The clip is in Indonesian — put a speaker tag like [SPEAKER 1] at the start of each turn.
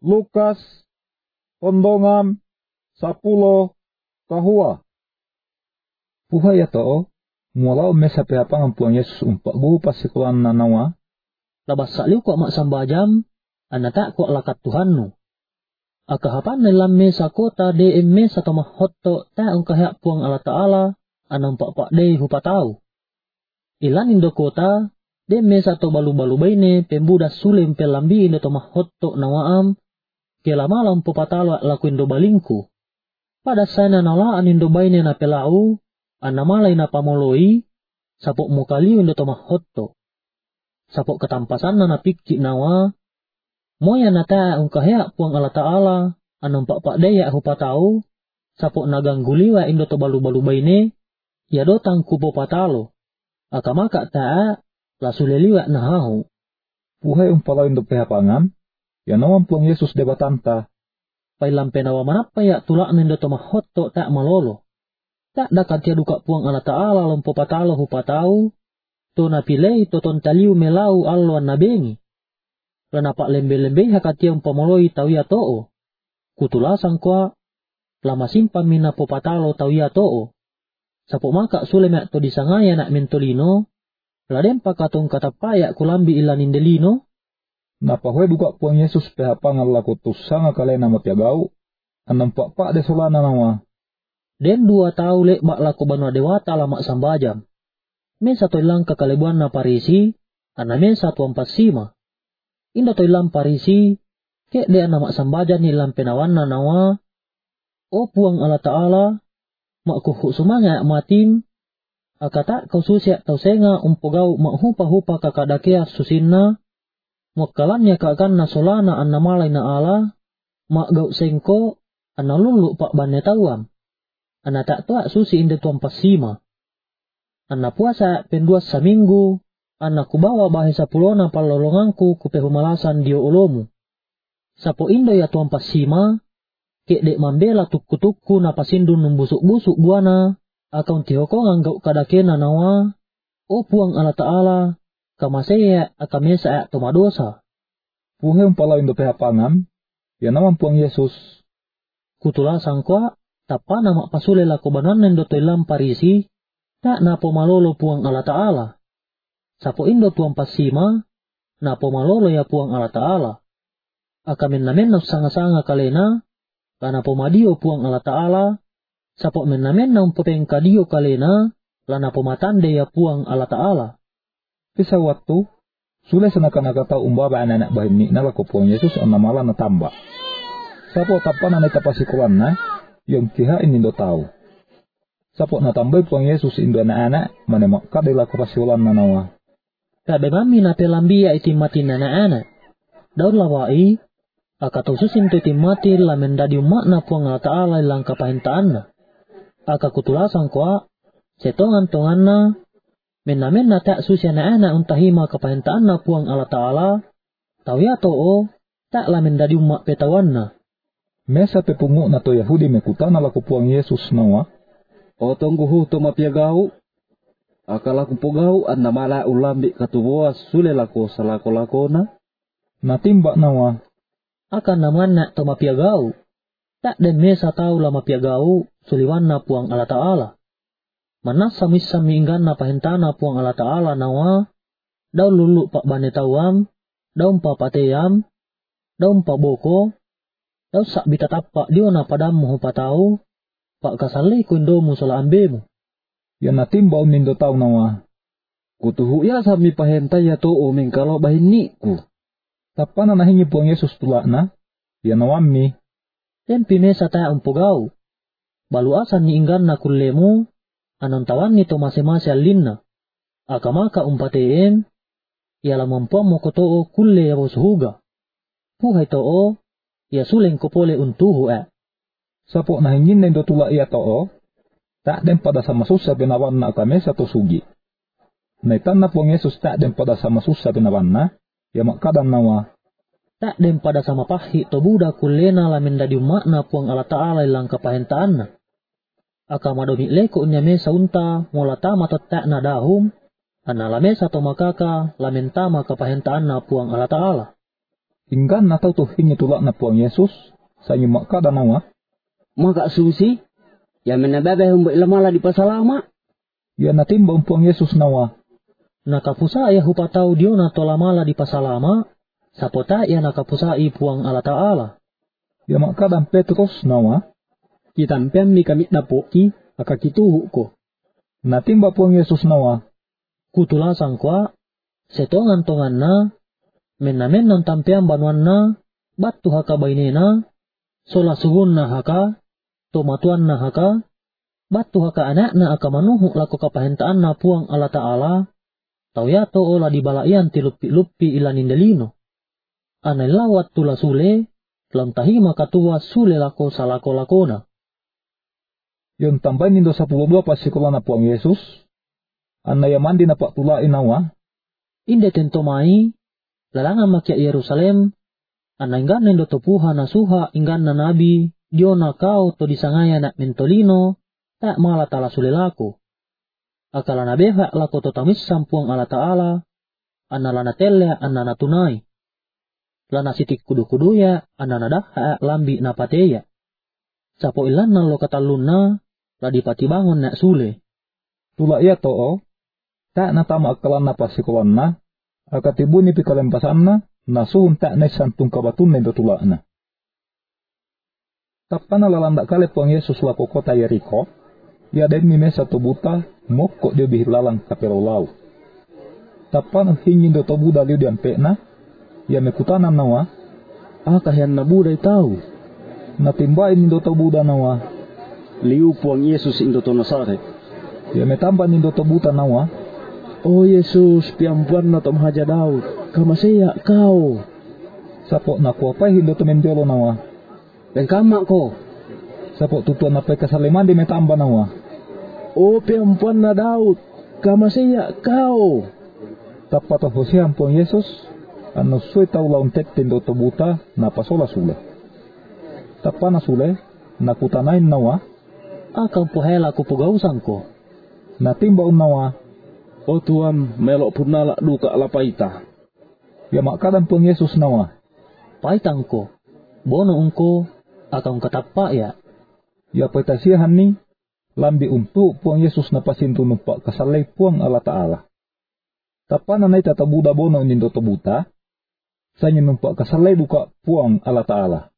[SPEAKER 1] Lukas, Tondongam, 10, kahua.
[SPEAKER 2] Puha ya to, mulau mesa pehapangan Puang Yesus umpak buhu pasikulan nanawa.
[SPEAKER 3] Labas sakliw ko mak sambajam, anata ko lakat Tuhannu. Akahapan nilam mesa kota de mesa tomahotto ta ang kahyak Puang Allah Ta'ala, anang pak de hupatau. Ilan indo kota, de mesa to balu-balu baine pembudas sulim pelambi indo tomahotto nawaam, kelamalam pupatalo laku indo balingku. Pada sana nalaan indo baine na pelau, anamalay na pamoloi, sapok mukaliw indo tomahotto. Sapok ketampasan na napikki nawa, moya nata ang kahyak Puang Allah Ta'ala, anang pak daya hupatau, sapok nagangguliwa indo to balu-balu baine, yadotang kupo patalo. Akamaka ta'a, lasuleliwa na hahu.
[SPEAKER 2] Puhay umpalaw indo pehapangan, yanawan Puang Yesus debatanta.
[SPEAKER 3] Pailam penawa manapaya tulak nindo tomahotto tak malolo. Tak dakat ya duka Puang Allah Ta'ala lompo patalo hupatau, to napilay toton taliw melau alwan nabengi. Lanapak lembe-lembe hakatiang pamoloi tauya too. Kutulasan kwa, lama simpan mina po patalo tauya too. Sapo maka sulemek to disangaya nak mentolino, ladem pakatong katapaya kulambi ilan indelino.
[SPEAKER 2] Napahoy duka Puang Yesus pehapangan laku tusanga kalena matiagau, anang pak de solana nawa.
[SPEAKER 3] Den 2 tau lek bak laku banua dewata lamak sambajam. Mesa to ilang kakalebuan na Parisi, ana mesa tuang pasima. Inda to ilang Parisi, kek de ana mak sambajan ni ilang penawan na nawa. O Puang Allah Ta'ala, mak kuhuk sumanga matim, akata kau susiak tau senga umpogau mak hupa-hupa kakadakea susinna, makalannya kakan na solana anna malay na ala, mak gau sengko, anna lulu pak bane tawam. Anna tak tuak susi inde tuang pasima. Anna puasa penduas saminggu, anna kubawa bahasa pulona palolongangku kupehumalasan dio olomu. Sapo indo ya tuang pasima, kek dek mambela tukku-tukku napasindu numbusuk-busuk buana, akang tihokongang gau kadakena nawa, o Puang Allah Ta'ala, kamasaya akamesa tomadosa.
[SPEAKER 2] Puhay umpalaw indo pehapangan, yanawan Puang Yesus.
[SPEAKER 3] Kutulasan kwa, tapana makpasule lako banan indo to ilang Parisi, tak napo malolo Puang Allah Ta'ala. Sapo indo tuang pasima, napo malolo ya Puang Allah Ta'ala. Akamen namen na sanga-sanga kalena, lana pomadio Puang Allah Ta'ala, sapo men namen na umpopeng kadio kalena, lana pomatande ya Puang Allah Ta'ala.
[SPEAKER 2] Pisa waktu, sule senakan tau umbaba anak-anak bahini na lako Puang Yesus ang namala na tamba. Sapo tapana na itapasikulan na, yung kiha inindo tau. Sapo natambay Puang Yesus indo anak-anak, manemakka de lako pasikulan na nawa.
[SPEAKER 3] Kabe mami na pelambia itimatin anak-anak. Daun lawai, akatususin to itimati lamen dadi umakna Puang Allah Ta'ala ilang kapahintaan na. Akakutulasan kwa, setongan-tongan na, men na tak susi anak-anak untahima kapahintaan na Puang Allah Ta'ala, tauya too, tak lamen dadi umak petawan na.
[SPEAKER 2] Mesa pepungu na to Yahudi mekutana lako Puang Yesus nawa.
[SPEAKER 1] O tongguhu to mapiagau, akalaku pogau anna mala ulambi katuboa sule lako salako-lako na.
[SPEAKER 2] Natimba nawa.
[SPEAKER 3] Akan naman na to mapiagau, tak den mesa tau la mapiagau, suliwan na Puang Allah Ta'ala. Manas samis minggan na pahintana Puang Allah Ta'ala nawa, daw lulu pak bane tawam, daw pa pateyam, daw pa boko, daw sak bitatapak dio na padam mo patau, pak kasali kundo mo sala ambemu.
[SPEAKER 2] Yan natimba umindo tau nawa.
[SPEAKER 1] Kutuhu ya sami pahenta ya to uming kalau bahiniku.
[SPEAKER 2] Tapana nahingi Puang Yesus tulak na, yan nawami.
[SPEAKER 3] Tempi mesa ta umpogau, baluasan ni inggan na kullemu, anong tawan nito mase-mase alinna. Akamaka umpateem, yala mampuan mo kotoo kulle ya bosuhuga. Puhay too, ya suleng kopole untuhu
[SPEAKER 2] Sapo nahingin na indo tulak iya too, tak den pada sama susah binawan na akamesa to sugi. Naitan na Puang Yesus tak den pada sama susah binawan na, ya makadam nawa.
[SPEAKER 3] Tak den pada sama pahi to buda kulena lamen dadi umakna Puang Allah Ta'ala ilang kapahentaan na. Aka madomi leko nya mesa unta mola tama tak na dahum, ana la mesa to makaka lamen tama kapahentaan na Puang Allah Ta'ala.
[SPEAKER 2] Hinggan na tahu tuh hingi tulak na Puang Yesus, sanyi makada nawa.
[SPEAKER 1] Maka susi, ya menababay humbay lamala di pasalama.
[SPEAKER 2] Ya natimba Puang Yesus nawa.
[SPEAKER 3] Nakapusa ya hupataw diyo na tolamala di pasalama, sapota ya nakapusai Puang Allah Ta'ala.
[SPEAKER 2] Ya makada Petrus nawa.
[SPEAKER 3] Kitampian mi kami napoki, akakituhu ko.
[SPEAKER 2] Natimba Puang Yesus nawa.
[SPEAKER 3] Kutulasan kwa, setongan-tongan na, menamen ng tampiang banuan na, batu haka bainena, sola suhun na haka, tomatuan na haka, batu haka anak na akamanuhu lako kapahentaan na Puang Allah Ta'ala, tauyato ola di balaian tilupi-lupi ilanindelino. Anay lawat tula sule, lantahima katua sule lako salako-lakona.
[SPEAKER 2] Yon tambay nindo 12 pasikola na Puang Yesus, anayamandi na patulain nawa.
[SPEAKER 3] Inde tentomai, lalangan makia Yerusalem, ananggan nendo topuha na suha inggan na nabi, diyo na kau to disangaya na mentolino, tak mala tala sulelako. Akala na beha lako to tamis sampuang Allah Ta'ala, analana tele anana tunai. Lana sitik kudu-kuduya, anana daha lambi na pateya. Sapo ilan na lo katalun na, ladipati bangon na sule.
[SPEAKER 2] Tula iya to tak natama akalan na pasikulan na, akatibuni pikalempasan na, nasuhun tak na santung kabatun na tula na. Tapana lalanda kale Puang Yesus lako kota Yeriko, ya den mime satu buta, mokko dia bihilalang kapelolau. Tapana hingin do tobu daliu dian pekna, ya mekutanan nawa,
[SPEAKER 1] Akahian na buday tau.
[SPEAKER 2] natimbain nindo tobu nawa,
[SPEAKER 1] Liu Puang Yesus indo to Nasaret.
[SPEAKER 2] ya metamba nindo tobuta nawa.
[SPEAKER 1] Oh Yesus, piampuan na tom haja Daud, kamasaya kau.
[SPEAKER 2] Sapo na kuapay hindo to menjolo nawa.
[SPEAKER 1] Bengkama ko.
[SPEAKER 2] Sapo tutuan na pekasaleman di metamba nawa.
[SPEAKER 1] Oh piampuan na Daud, kamasaya kau.
[SPEAKER 2] Tapat Hosian Puang Yesus, ano suy tau laun tek tindo tobuta na pasola sule. Tapana sule, nakutanain nawa.
[SPEAKER 3] Akang pohela kupugausan ko.
[SPEAKER 2] Natimba nawa.
[SPEAKER 1] Oh Tuhan, melok purnala duka lapaita.
[SPEAKER 2] Ya makadan Puang Yesus nawa.
[SPEAKER 3] Paitang ko, bono ungko, akang katapa ya.
[SPEAKER 2] Ya petasiahan ni, lambi untuk Puang Yesus na pasintu numpak kasalay Puang Allah Ta'ala. Tapana na itatabuda bono nindo tobuta, sanya numpak kasalay duka Puang Allah Ta'ala.